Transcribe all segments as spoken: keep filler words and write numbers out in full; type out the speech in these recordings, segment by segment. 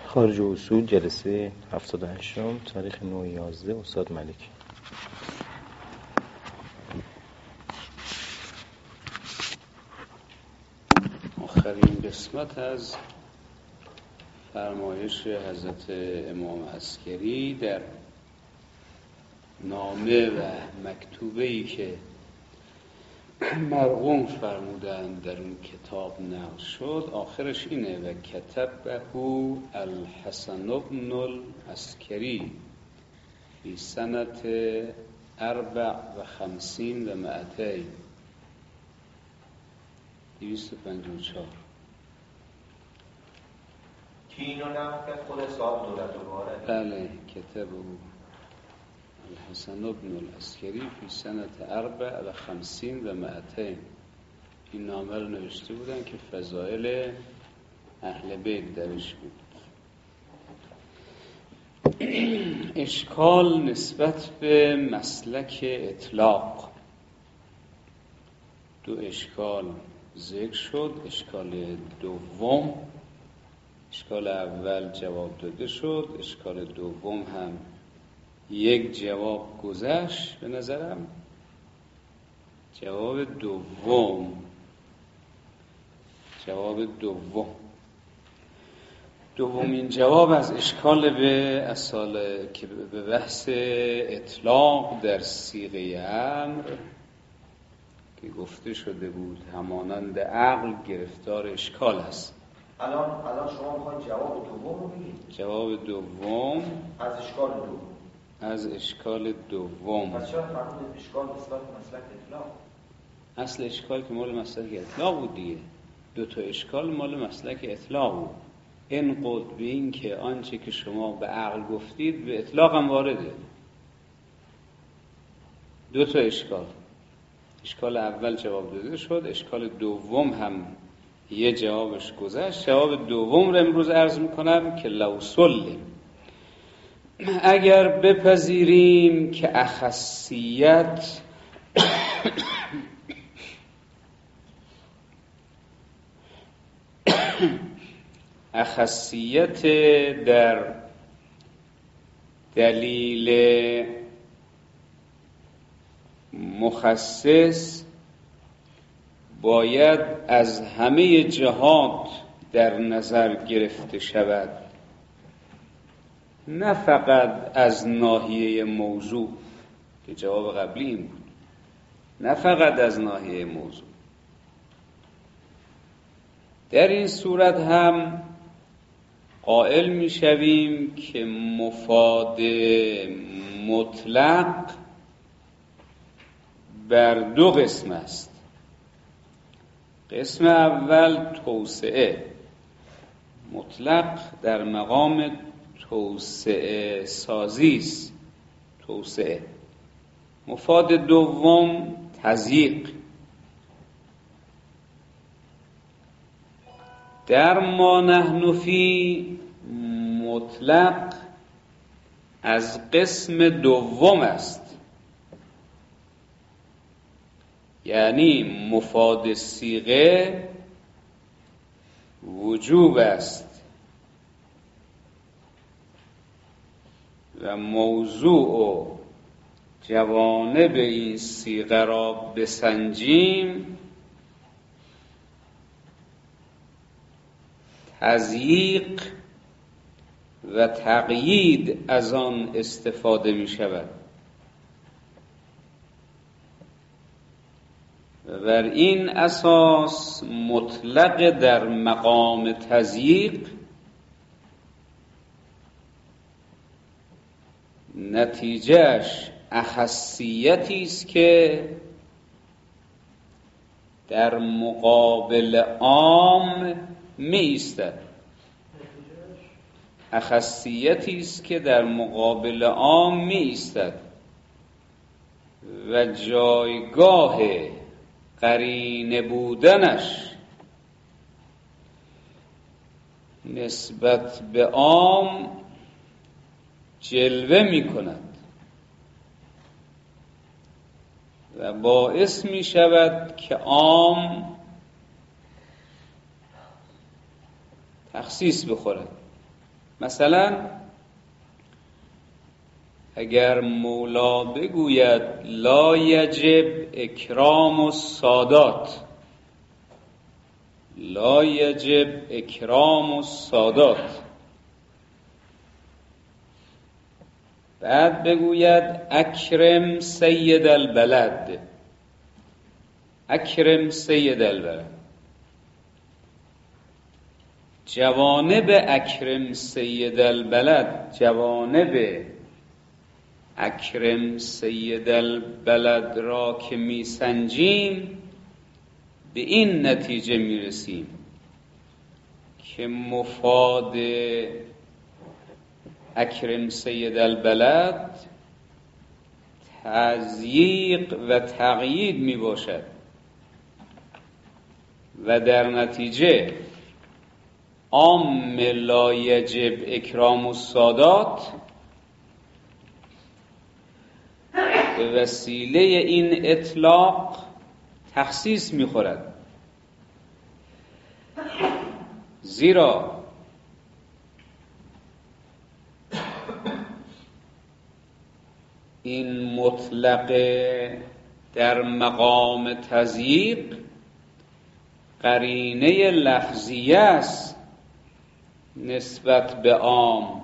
خارج اصول جلسه هفتاد و هشت تاریخ نه یازده استاد ملکی. آخرین قسمت از فرمایش حضرت امام عسکری در نامه و مکتوبه‌ای که مرقوم فرمودند در اون کتاب نقل شد، آخرش اینه: و کتبه الحسن بن العسکری فی سنت اربع و خمسین و مئتین دویست و پنجاه و چهار. کی اینو نقل کرد؟ خود صاحب دولت المعارف. بله، کتبه الحسن بن العسکری فی سنت اربع و خمسین و مئتین. این نامه رو نوشته بودن که فضائل اهل بیت درش بود. اشکال نسبت به مسلک اطلاق، دو اشکال ذکر شد. اشکال دوم، اشکال اول جواب داده شد، اشکال دوم هم یک جواب گذشت. به نظرم جواب دوم جواب دوم دومین جواب از اشکال به اصال که به بحث اطلاق در صیغه امر که گفته شده بود همانند عقل گرفتار اشکال است. الان الان شما میخواید جواب دوم رو بگید؟ جواب دوم از اشکال دوم از اشکال دوم پس چرا فرمودید اشکال نسبت به مسلک اطلاق؟ اصل اشکال که مال مسلک اطلاق بود دیگه. دو تا اشکال مال مسلک اطلاق بود. این قد به این که آنچه که شما به عقل گفتید به اطلاق هم وارده. دو تا اشکال. اشکال اول جواب داده شد، اشکال دوم هم یه جوابش گذشت. جواب دوم رو امروز عرض میکنم که لو سلم، اگر بپذیریم که اخصیت اخصیت در دلیل مخصص باید از همه جهات در نظر گرفته شود، نه فقط از ناحیه موضوع که جواب قبلی این بود، نه فقط از ناحیه موضوع. در این صورت هم قائل می شویم که مفاد مطلق بر دو قسم است. قسم اول توسعه، مطلق در مقام توسعه سازی است. توسعه. مفاد دوم تضییق. در ما نحن فی مطلق از قسم دوم است، یعنی مفاد صیغه وجوب است و موضوع و جوانب این صیغه را بسنجیم، تضییق و تقیید از آن استفاده می شود. و بر این اساس مطلق در مقام تضییق نتیجهش اخصیتی است که در مقابل عام می ایستد. اخصیتی است که در مقابل عام می ایستد و جایگاه قرینه بودنش نسبت به عام جلوه می کند و باعث می شود که عام تخصیص بخورد. مثلا اگر مولا بگوید لا یجب اکرام السادات، لا یجب اکرام السادات، بعد بگوید اکرم سید البلد، اکرم سید البلد، جوانب اکرم سید البلد، جوانب اکرم سید البلد را که می سنجیم به این نتیجه می رسیم که مفاد اکرم سید البلد تضییق و تقیید می باشد و در نتیجه عام لا یجب اکرام السادات به وسیله این اطلاق تخصیص می‌خورد، زیرا این مطلق در مقام تضییق قرینه لفظیه است نسبت به عام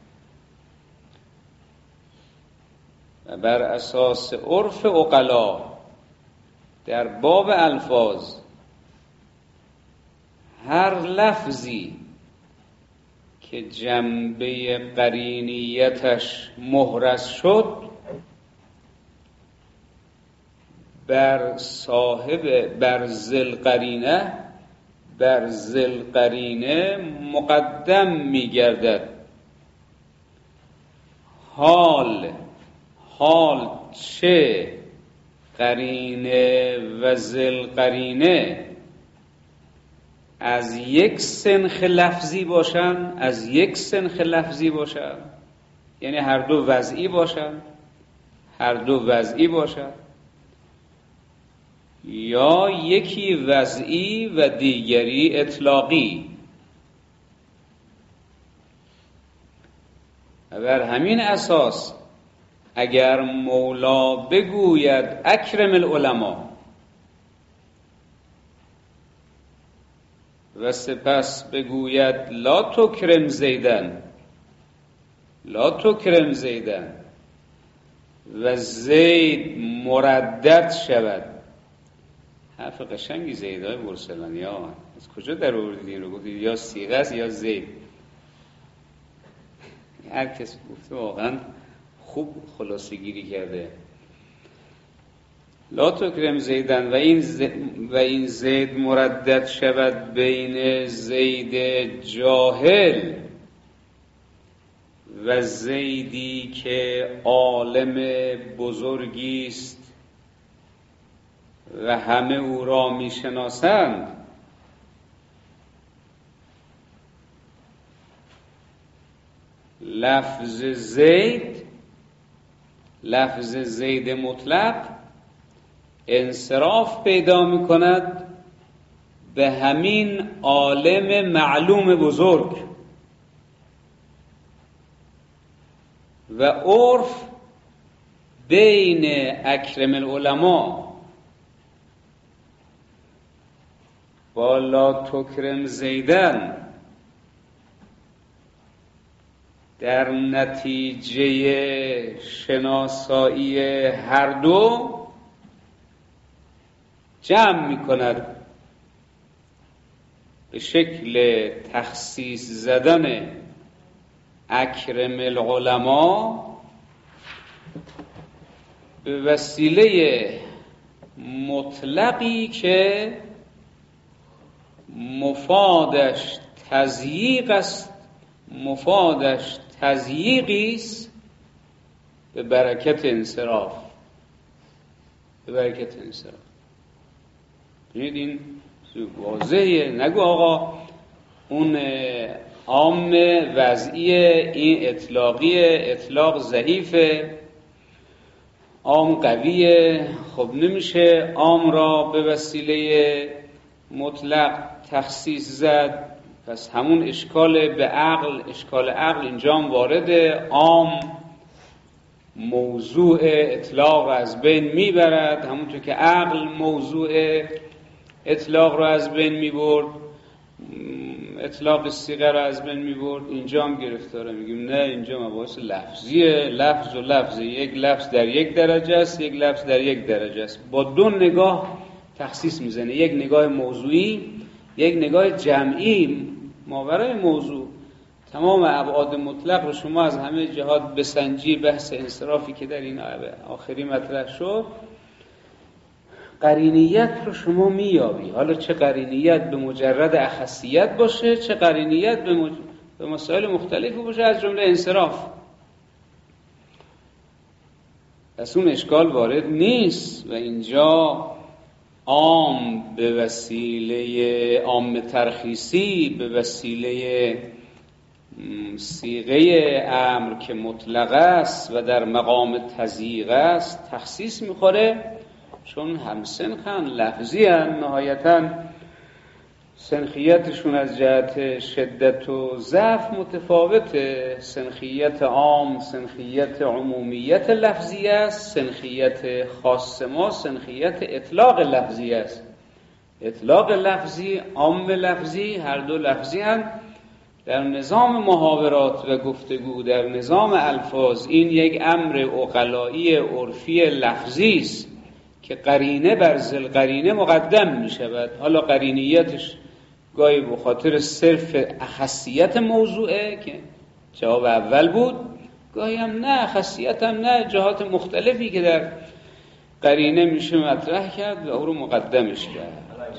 و بر اساس عرف عقلا در باب الفاظ هر لفظی که جنبه قرینیتش محرز شد بر صاحب بر ذل قرینه بر ذل قرینه مقدم می گردد. حال حال چه قرینه و ذل قرینه از یک سنخ لفظی باشن، از یک سنخ لفظی باشن، یعنی هر دو وضعی باشن، هر دو وضعی باشن، یا یکی وضعی و دیگری اطلاقی. و بر همین اساس اگر مولا بگوید اکرم العلماء و سپس بگوید لا تکرم زیدن، لا تکرم زیدن و زید مردد شود، حرف قشنگی زیدهای برسلانی ها از کجا در آوردید رو گفتید؟ یا صیغه است یا زید. هر کس گفته واقعا خوب خلاصه گیری کرده. لا تکرم زیدن و این ز... و این زید مردد شود بین زید جاهل و زیدی که عالم بزرگی است و همه او را میشناسند. لفظ زید، لفظ زید مطلق انصراف پیدا می کند به همین عالم معلوم بزرگ و عرف بین اکرم العلماء با لا تکرم زیدن در نتیجه شناسایی هر دو جمع می کند به شکل تخصیص زدن اکرم العلماء به وسیله مطلقی که مفادش تضییق است، مفادش تضییقی است به برکت انصراف، به برکت انصراف. ببینید این واضحه، نگو آقا اون عام وضعی، این اطلاقی، اطلاق ضعیفه، عام قویه، خب نمیشه عام را به وسیله مطلق تخصیص زد. پس همون اشکال به عقل، اشکال عقل اینجا هم وارده. عام موضوع اطلاق رو از بین میبرد، همونطور که عقل موضوع اطلاق رو از بین میبرد، اطلاق صیغه رو از بین میبرد. اینجا هم گرفتاره، میگیم نه اینجا مباحث لفظیه، لفظ و لفظ، یک لفظ در یک درجه است، یک لفظ در یک درجه است. با دو نگاه تخصیص میزنه، یک نگاه موضوعی، یک نگاه جمعی ماورای موضوع. تمام ابعاد مطلق رو شما از همه جهات بسنجی، بحث انصرافی که در این آخری مطرح شد، قرینیت رو شما میابی. حالا چه قرینیت به مجرد اخصیت باشه، چه قرینیت به, مج... به مسائل مختلفی باشه، از جمله انصراف. پس اون اشکال وارد نیست و اینجا عام به وسیله عام ترخیصی، به وسیله صیغه امر که مطلق است و در مقام تضییق است تخصیص میخوره، چون هم سنخن، لفظی هن، نهایتاً سنخیتشون از جهت شدت و ضعف متفاوته. سنخیت عام سنخیت عمومیت لفظی است، سنخیت خاص ما سنخیت اطلاق لفظی است. اطلاق لفظی، عام لفظی، هر دو لفظی هن. در نظام محاورات و گفتگو، در نظام الفاظ، این یک امر عقلایی عرفی لفظی است که قرینه بر ذل قرینه مقدم می شود. حالا قرینیتش گاهی به خاطر صرف اخصیت موضوعه که جواب اول بود، گاهی هم نه اخصیت هم نه، جهات مختلفی که در قرینه میشه مطرح کرد و او رو مقدمش کرد.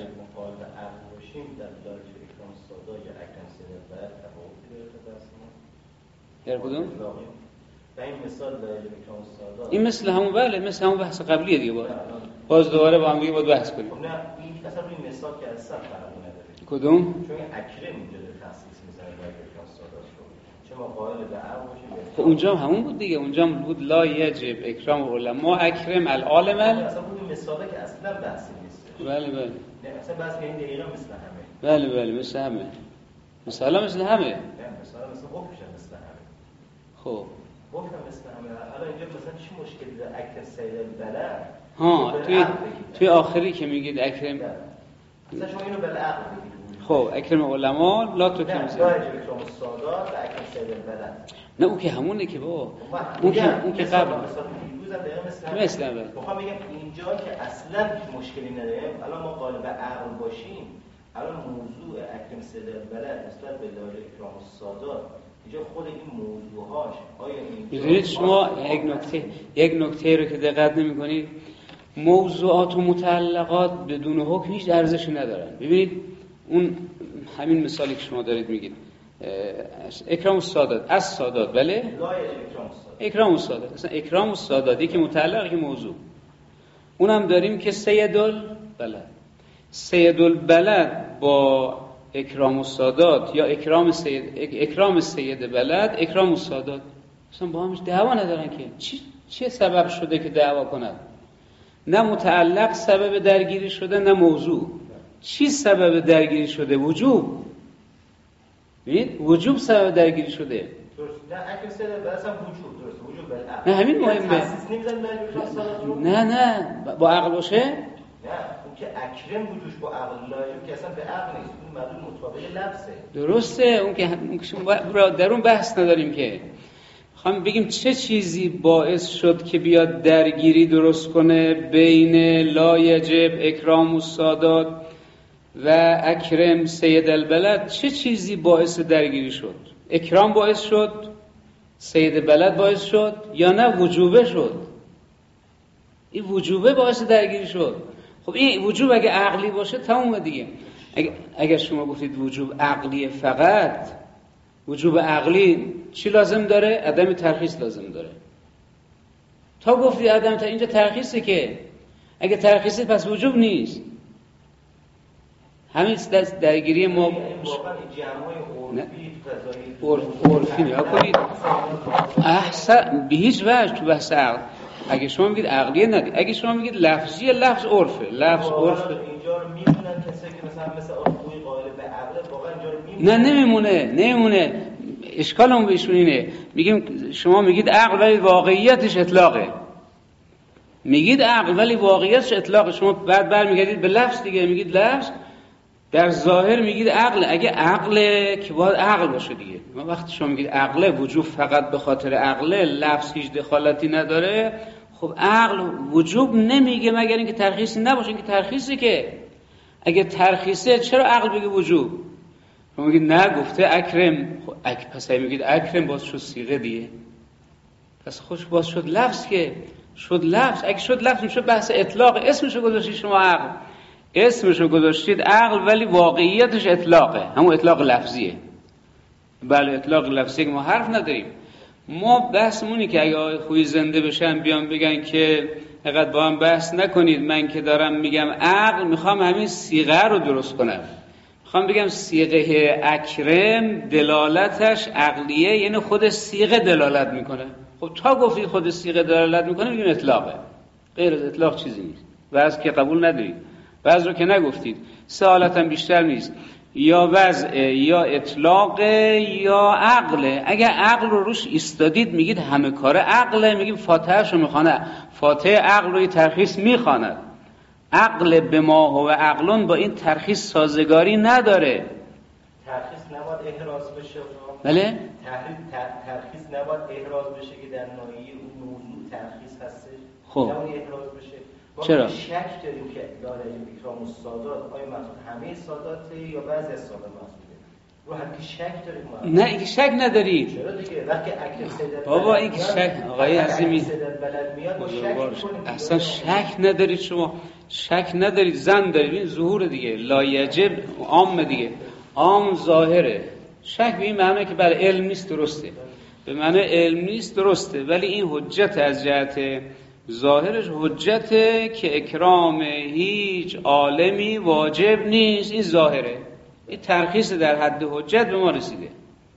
در کدوم؟ این مثال ساده. این مثل همون بله مثل همون بحث قبلیه دیگه. باید باز دوباره با هم دیگه باید بحث کنیم. خب نه این اصلا این مثال که اصلا فرق نداره. کدوم؟ چون اکرم اینجا در تخصیص میزنه در اکرام ساده شد. چون ما قائل به عقل باشیم. خب اونجا همون بود دیگه، اونجا بود لا یجب اکرام علما اکرم العالم. اصلا اون مثاله که اصلا بحثی نیست. بله بله. نه اصلا بحث این دقیقاً مثل همه. بله بله مثل همه. مثلا مثل همه. نه مثلا مثل حکمش مثل همه. خب گفتم مثل همه. حالا اینجا مثلا چی مشکلی داره اکرم سید البلد؟ ها توی توی آخری که میگید اکرم مثلا شما اینو بالعقل بگید. خب اکرم علما لا تو که نه میزنید. نه اکرام السادات و اکرم سید البلد. نه اون که همونه که با اون که اون که قبل مثلا مثلا میخوام بگم اینجا که اصلا مشکلی نداره. الان ما قائل به عقل باشیم، الان موضوع اکرم سید البلد نسبت به لا اکرام السادات اینجا خود این موضوعهاش آیا این ببینید شما یک نکته یک نکته رو که دقت نمی‌کنید، موضوعات و متعلقات بدون حکم هیچ ارزشی ندارن. ببینید اون همین مثالی که شما دارید میگید اکرام السادات از سادات، بله اکرام السادات، اصلا اکرام الساداتی که متعلق که موضوع اونم داریم که سید البلد. سید البلد با اکرام السادات یا اکرام سید اکرام سید بلد اکرام السادات اصلا با همش دعوا ندارن که چی چه سبب شده که دعوا کنن؟ نه متعلق سبب درگیری شده نه موضوع. چی سبب درگیری شده؟ وجوب. ببین وجوب سبب درگیری شده. درست. نه اکرام سید بلد اصلا وجوب درست. وجوب بالعقل. نه همین مهمه. نه نه با عقل باشه؟ نه اون که اکرم وجودش با عقل لازم که اصلا به عقل نیست، اون مدلول مطابق لفظه. درسته. اون که اون که شما در اون بحث نداریم که میخوام بگیم چه چیزی باعث شد که بیاد درگیری درست کنه بین لا یجب اکرام السادات و اکرم سید البلد. چه چیزی باعث درگیری شد؟ اکرام باعث شد؟ سید بلد باعث شد؟ یا نه وجوبه شد؟ این وجوبه باعث درگیری شد. خب این وجوب اگه عقلی باشه تمومه دیگه. اگه اگر شما گفتید وجوب عقلی فقط، وجوب عقلی چی لازم داره؟ عدم ترخیص لازم داره. تا گفتی عدم تا اینجا ترخیصه که اگه ترخیصه پس وجوب نیست. همین دست درگیری ما واقعا جمعای عرفی عرفی نیا کنید. احسن به هیچ وجه تو بحث عقل اگه شما میگید عقلیه ندید. اگه شما میگید لفظیه، لفظ عرفه، لفظ عرفه. اینجا رو میدونن کسایی که مثلا مثلا عرفی قائل به عقل واقعا اینجا رو نه نمیمونه نمیمونه اشکالمون بهشون اینه، میگیم شما میگید عقل ولی واقعیتش اطلاقه، میگید عقل ولی واقعیتش اطلاقه، شما بعد برمیگردید به لفظ دیگه میگید لفظ، در ظاهر میگید عقل. اگه عقله که باید عقل باشه دیگه. ما وقتی شما میگید عقله، وجوب فقط به خاطر عقله، لفظ هیچ دخالتی نداره، خب عقل وجوب نمیگه مگر اینکه ترخیصی نباشه. اینکه ترخیصی که اگه ترخیصه چرا عقل بگه وجوب؟ شما میگید نه گفته اکرم، خب اک پس میگید اکرم باز شد صیغه دیگه، پس خوش باز شد لفظ، که شد لفظ. اگه شد لفظ میشه بحث اطلاق، اسمشو گذاشتید شما عقل، اسمشو گذاشتید عقل ولی واقعیتش اطلاقه، همون اطلاق لفظیه. بله اطلاق لفظی که ما حرف نداریم. ما بحثمونی که اگه آقای خویی زنده بشن بیان بگن که فقط با هم بحث نکنید، من که دارم میگم عقل، میخوام همین صیغه رو درست کنم، میخوام بگم صیغه اکرم دلالتش عقلیه، یعنی خود صیغه دلالت میکنه. خب تا گفتید خود صیغه دلالت میکنه میگیم اطلاقه، غیر از اطلاق چیزی نیست. وضع که قبول ندارید، وضع رو که نگفتید، سه حالت هم بیشتر نیست، یا وضع یا اطلاق یا عقله. اگر عقل رو روش ایستادید میگید همه کار عقله، میگیم فاتحه شو میخوانه، فاتحه عقل رو ترخیص میخواند. عقل به ما هو عقلون با این ترخیص سازگاری نداره. ترخیص نباید احراز بشه. بله؟ ترخیص نباید احراز بشه که در ناحیه اون موضوع ترخیص هستش. خب نباید احراز بشه. چرا؟ شک داریم که داره اکرام السادات آیا مقصود همه ساداته یا بعضی از سادات مقصوده؟ رو هم که شک داریم ما. نه این شک ندارید. چرا دیگه؟ وقتی اکرام سیدت بابا این شک آقای عظیمی بلد میاد با شک می‌کنیم. اصلا شک ندارید شما، شک ندارید، زن دارید. این ظهور دیگه، لا یجب عام دیگه، عام ظاهره. شک به این معنی که برای علم نیست، درسته، به معنی علم نیست، درسته، ولی این حجت از جهت ظاهرش حجته که اکرام هیچ عالمی واجب نیست. این ظاهره، این ترخیص در حد حجت به ما رسیده.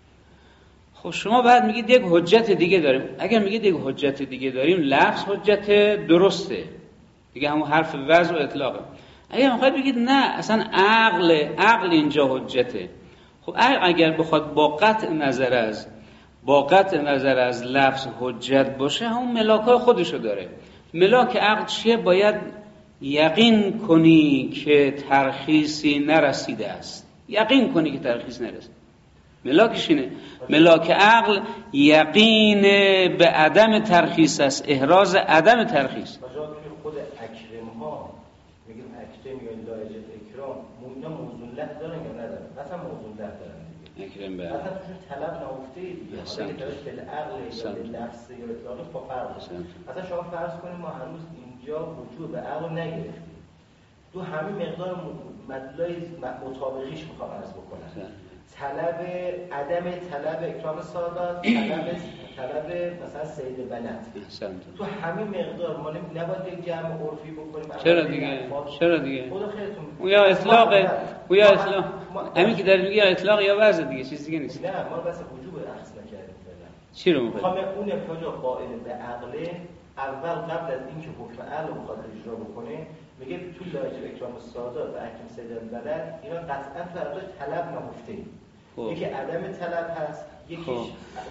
خب شما بعد میگید یک حجت دیگه داریم. اگر میگید یک حجت دیگه داریم، لفظ حجت درسته دیگه، همون حرف وضع و اطلاقه. اگر میخواید بگید نه اصلا عقل عقل اینجا حجته، خب اگر بخواد با قطع نظر از با قطع نظر از لفظ حجت باشه، همون ملاکای خودشو داره. ملاک عقل چیه؟ باید یقین کنی که ترخیصی نرسیده است، یقین کنی که ترخیص نرسیده. ملاکش اینه. ملاک عقل یقین به عدم ترخیص است، احراز عدم ترخیص. بجا توی خود اکرم ها میگیم اکرم یا لایجت اکرام، اینا موضوع لفظ دارن یا ندارن؟ مثلا موضوع لفظ دارن دیگه. اکرم به مثلا توش طلب نهفته دیگه، حالا که داشت به عقل یا به لفظ یا اطلاق با فرق داره. مثلا شما فرض کنید ما هنوز اینجا وجود به عقل نگرفتیم، تو همین مقدار مدلای مطابقیش میخوام عرض بکنم. طلب عدم طلب اکرام سادات، طلب طلب مثلا سید بلد، تو همین مقدار ما نباید یک جمع عرفی بکنیم. چرا دیگه؟ چرا دیگه؟ خدا خیرتون. او یا اطلاقه، او یا اطلاق. همین که دارید میگی اطلاق یا وضع دیگه، چیز دیگه نیست. نه ما بس وجوب اخذ نکردیم فعلا. چی رو میخواد؟ میخوام اون ابتدا قائل به عقل، اول قبل از اینکه حکم عقل بخواد اجرا بکنه، میگه تو لایجه اکرام السادات و احکام سید بلد اینا قطعا فرض طلب نهفته ای. یکی عدم طلب هست، یکیش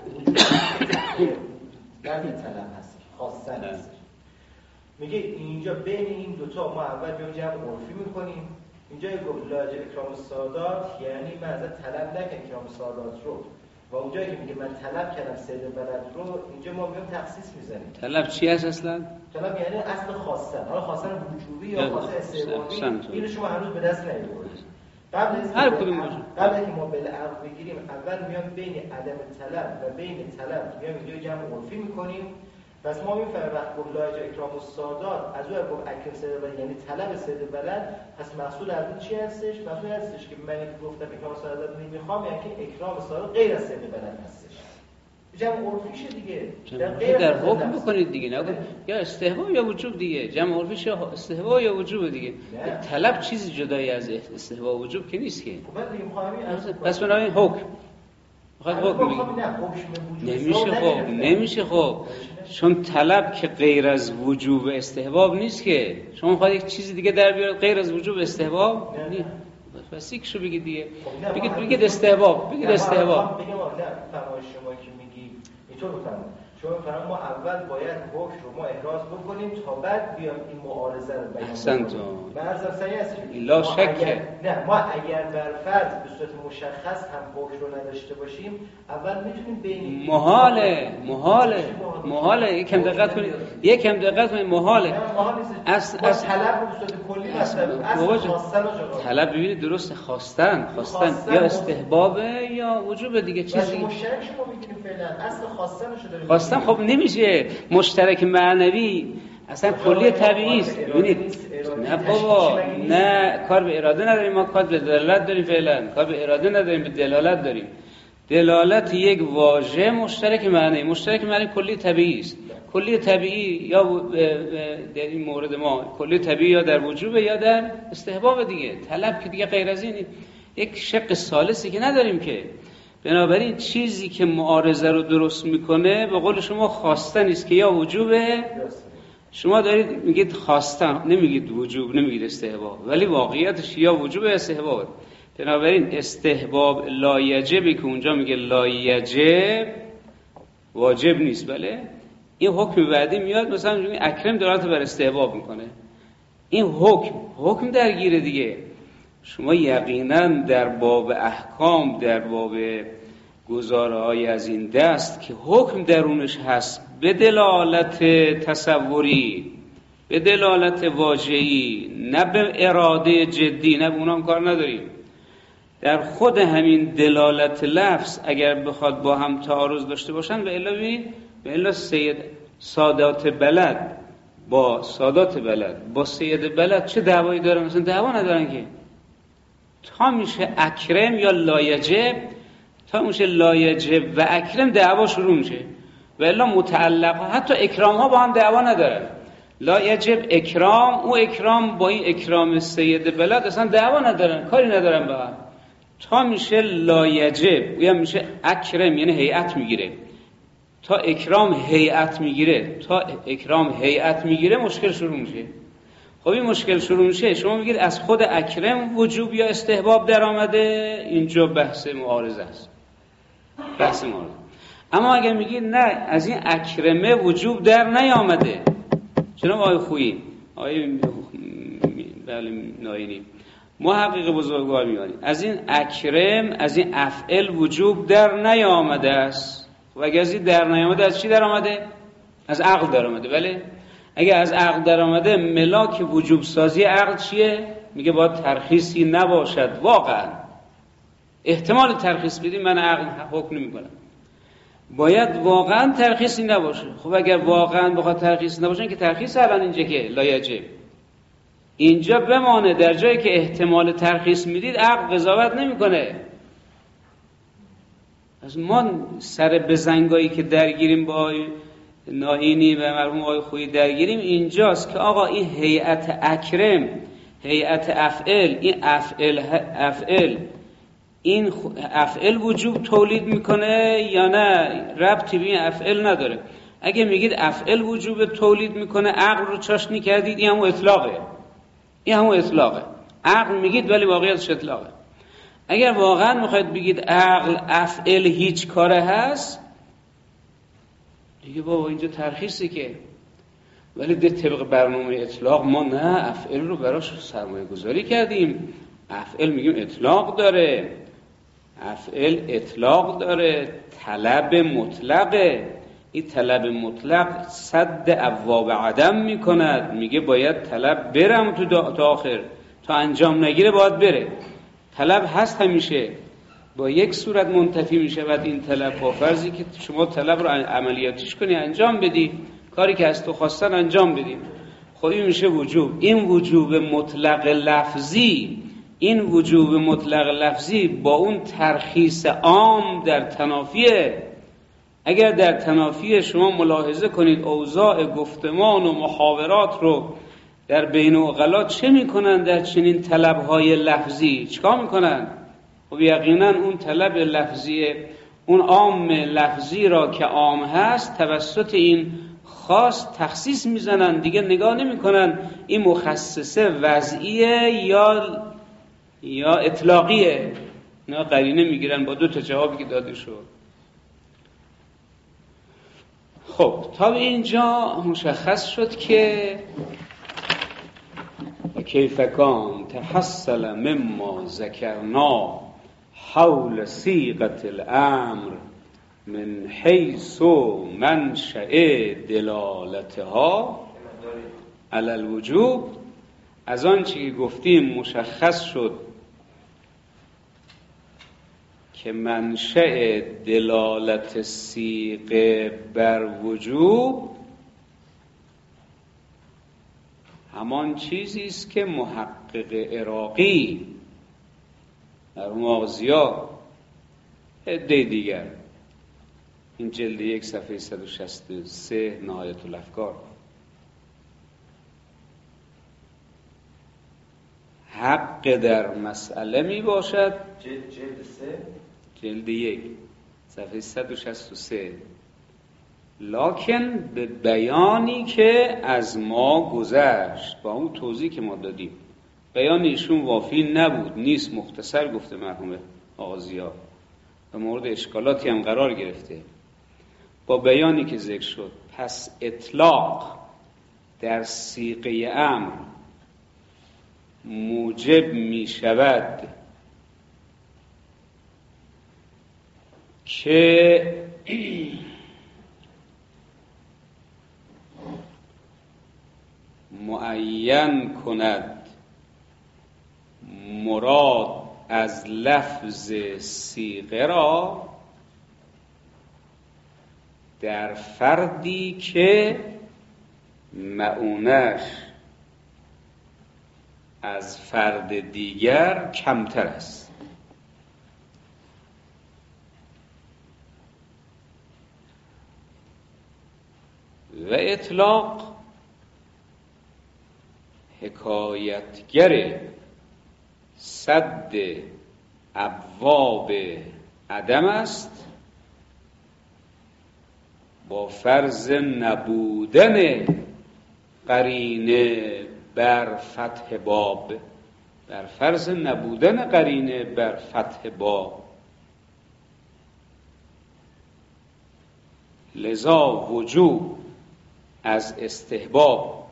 عدم طلب هست، خواستن هست. میگه اینجا بین این دوتا ما اول بیام جمع عرفی میکنیم. اینجا گفت لایجه اکرام السادات یعنی من از طلب نکنم اکرام السادات رو، و اونجایی که میگه من طلب کردم سید بلد رو، اینجا ما میام تخصیص میزنیم. طلب چی هست اصلا؟ طلب یعنی اصل خواستن، حالا خواستن وجوبی یا خواستن استحبابی، اینو شما هنوز به دست نیاوردید. قبل از هر کدوم باشه، قبل از اینکه ما بالعقل بگیریم، اول میام بین عدم طلب و بین طلب میام اینجا جمع عرفی میکنیم. پس ما میفهمیم وقت گفت لایجه اکرام السادات از اون گفت اکرام سید بلد یعنی طلب سید بلد، پس مقصود از اون چی هستش؟ مقصود هستش که من گفتم اکرام سادات نمیخوام، یعنی که اکرام سادات غیر از سید بلد هستش. جمع عرفیشه دیگه، در, در حکم بکنید دیگه، نه یا استحباب یا وجوب دیگه. جمع عرفیش یا استحباب یا وجوب دیگه. طلب چیزی جدایی از استحباب و وجوب که نیست که. پس بنابراین حکم میخواد حکم بگید. نمیشه خب، نمیشه خب، چون طلب که غیر از وجوب استحباب نیست که. شما میخواد یک چیزی دیگه در بیارید غیر از وجوب استحباب؟ بس یکشو بگید دیگه. بگید بگید استحباب، بگید استحباب. بگم نه فرمای شما که میگی اینطور بفرمایید. شما فرمان ما اول باید حکم رو ما احراز بکنیم تا بعد بیام این معارضه رو بیان. احسنت. برزم صحیح است. لا شک. نه ما اگر بر فرض به صورت مشخص هم حکم رو نداشته باشیم اول میتونیم بین محاله محاله محاله یکم دقت کنید یکم دقت کنید محاله از از طلب رو به صورت کلی مثلا خواستن رو طلب ببینید درست خواستن خواستن یا استحبابه یا وجوب دیگه چیزی مشترک شما میگیم فعلا اصل خواستنشو داریم خواستن. خب نمیشه مشترک معنوی اصلا کلی طبیعی است. ببینید نه بابا نه کار به اراده نداریم، ما کار به دلالت داریم. فعلا کار به اراده نداریم، به دلالت داریم. دلالت یک واژه مشترک معنی مشترک معنی کلی طبیعی است. کلی طبیعی یا در این مورد ما کلی طبیعی یا در وجوب یا در استحباب دیگه. طلب که دیگه غیر از این یک شق ثالثی که نداریم که. بنابراین چیزی که معارضه رو درست میکنه به قول شما خواستن است که یا وجوبه. شما دارید میگید خواستن، نمیگید وجوب، نمیگید استحباب، ولی واقعیتش یا وجوب یا استحباب. بنابراین استحباب لا یجبی که اونجا میگه لا یجب واجب نیست. بله این حکم بعدی میاد مثلا میگه اکرم دلالت بر استحباب میکنه. این حکم حکم درگیره دیگه. شما یقینا در باب احکام در باب گزاره‌های از این دست که حکم درونش هست به دلالت تصوری به دلالت واژه‌ای نه به اراده جدی نه به اونام کار نداریم. در خود همین دلالت لفظ اگر بخواد با هم تعارض داشته باشن به الا ببینید به الا سید سادات بلد با سادات بلد با سید بلد چه دعوایی دارن؟ مثلا دعوا ندارن که تا میشه اکرم یا لایجب تا میشه لایجب و اکرم دعوا شروع میشه و الا متعلق ها حتی اکرام ها با هم دعوا ندارن. لایجب اکرام او اکرام با این اکرام سید بلد اصلا دعوا ندارن کاری ندارن با هم. تا میشه لایجب یا میشه اکرم یعنی هیئت میگیره تا اکرام هیئت میگیره تا اکرام هیئت میگیره مشکل شروع میشه. خب این مشکل شروع میشه شما میگید از خود اکرم وجوب یا استحباب در آمده. اینجا بحث معارضه است بحث معارضه. اما اگر میگید نه از این اکرمه وجوب در نیامده جناب آقای خویی آقای بله ناینی محقق بزرگوار میگن از این اکرم از این افعل وجوب در نیامده است. و اگر از این در نیامده از چی در آمده؟ از عقل در آمده. بله اگر از عقل در آمده ملاک وجوب سازی عقل چیه؟ میگه باید ترخیصی نباشد. واقعا احتمال ترخیص بدیم من عقل حکم نمی کنم. باید واقعا ترخیصی نباشه. خب اگر واقعا بخواد ترخیص نباشه که ترخیص الان اینجا که لایجب اینجا بمانه در جایی که احتمال ترخیص میدید عقل قضاوت نمیکنه. از ما سر بزنگایی که درگیریم با ناینی و مرحوم آقای خویی درگیریم اینجاست که آقا این هیئت اکرم هیئت افعل این افعل افعل این افعل وجوب تولید میکنه یا نه ربطی به این افعل نداره. اگه میگید افعل وجوب تولید میکنه عقل رو چاشنی کردید. این همون اطلاقه این همون اطلاقه عقل میگید ولی واقعیتش اطلاقه. اگر واقعا میخواید بگید عقل افعل هیچ کاره هست دیگه بابا اینجا ترخیصی که ولی ده طبق برنامه اطلاق ما نه افعل رو براش سرمایه گذاری کردیم. افعل میگیم اطلاق داره افعل اطلاق داره طلب مطلقه. این طلب مطلق صد ابواب عدم میکند. میگه باید طلب برم تو تا آخر تا انجام نگیره باید بره. طلب هست همیشه با یک صورت منتفی میشه. بعد این طلب با فرضی که شما طلب رو عملیاتیش کنی انجام بدی کاری که از تو خواستن انجام بدی خب این میشه وجوب. این وجوب مطلق لفظی این وجوب مطلق لفظی با اون ترخیص عام در تنافیه. اگر در تنافیه شما ملاحظه کنید اوضاع گفتمان و محاورات رو در بین عقلا چه میکنن در چنین طلبهای لفظی چیکار میکنن؟ خب یقینا اون طلب لفظی اون عام لفظی را که عام هست توسط این خاص تخصیص میزنن دیگه نگاه نمیکنن این مخصصه وضعیه یا یا اطلاقیه؟ نه، قرینه میگیرن با دو تا جوابی که داده شد. خب تا به اینجا مشخص شد که کیف کان تحصل مما ذکرنا حول صیغه الامر من حیث منشأ دلالتها علی الوجوب. از آن چی که گفتیم مشخص شد که منشأ دلالت صیغه بر وجوب همان چیزی است که محقق عراقی در مغزیا عده دیگر، این جلد یک صفحه صد و شصت و سه نهایت الافکار، حق در مسئله می باشد. جلد جلد سه جلد یک صفحه صد و شصت و سه. لکن به بیانی که از ما گذشت، با اون توضیح که ما دادیم، بیان ایشون وافی نبود، نیست، مختصر گفته مرحوم آقا ضیا و مورد اشکالاتی هم قرار گرفته. با بیانی که ذکر شد، پس اطلاق در صیغه امر موجب می شود که معین کند مراد از لفظ صیغه را در فردی که مؤونش از فرد دیگر کمتر است. و اطلاق حکایتگر سد ابواب عدم است با فرض نبودن قرینه بر فتح باب، بر فرض نبودن قرینه بر فتح باب. لذا وجوب از استحباب،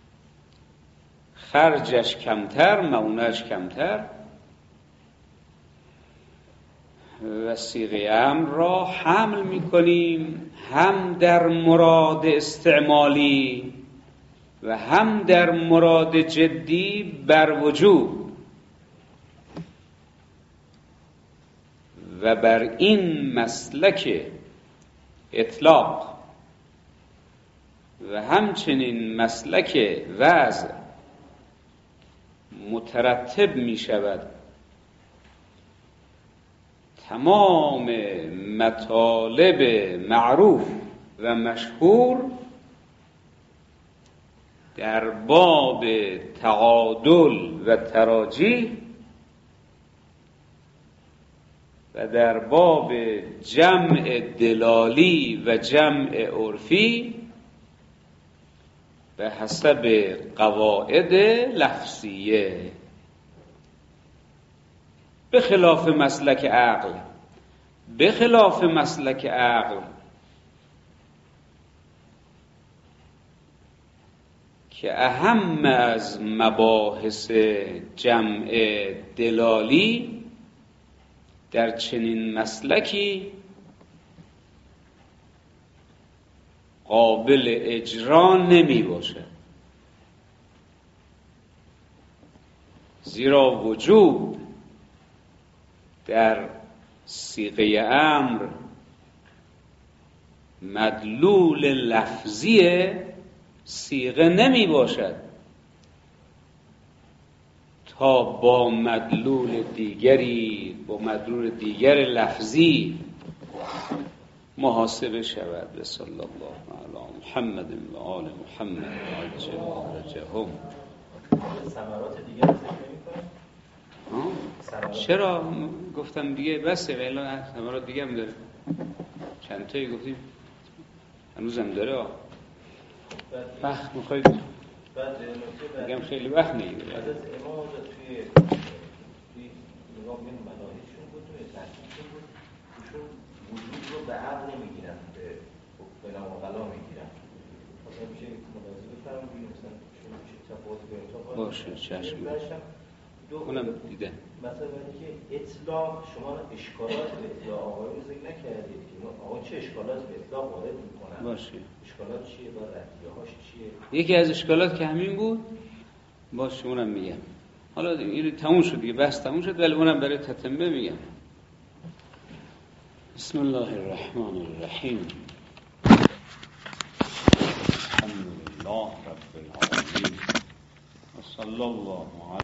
خرجش کمتر، مونش کمتر، و صیغه امر را حمل می‌کنیم هم در مراد استعمالی و هم در مراد جدی بر وجوب. و بر این مسلک اطلاق و همچنین مسلک وضع مترتب می شود تمام مطالب معروف و مشهور در باب تعادل و تراجیح و در باب جمع دلالی و جمع عرفی به حسب قواعد لفظیه، به خلاف مسلک عقل. به خلاف مسلک عقل که اهم از مباحث جمع دلالی در چنین مسلکی قابل اجرا نمی باشد، زیرا وجوب در صیغه امر مدلول لفظی صیغه نمی باشد تا با مدلول دیگری، با مدلول دیگر لفظی محاسبه شود. بسم الله علی محمد و آل محمد عجل فرجهم. ثمرات دیگر رو ذکر نمی‌کنه؟ چرا گفتم دیگه بسه، ولی ثمرات دیگه هم داره، چند تایی گفتیم، هنوزم داره. وقت میخواید بعد میگم خیلی وقت نگیره. بعد از امام توی توی نگاه میگن مدارکشون بود توی تحقیقشون بود توشون وجود رو به عقل نمیگیرن به بنا مقلا میگیرن مثلا میشه ملاحظه بفرم بگیم مثلا چون چه تفاوت به اتفاق باشه چشم اونم دیده مثلا اینکه اطلاق شما اشکالات به اطلاق آقایون ذکر نکردید که آقا چه اشکالات به اطلاق وارد میکنن باشه اشکالات چیه و ردیه هاش چیه یکی از اشکالات که همین بود باشه اونم میگم حالا این تموم شد دیگه بحث تموم شد ولی اونم برای تتمه میگم بسم الله الرحمن الرحیم الحمد لله رب العالمین و صلی الله علیه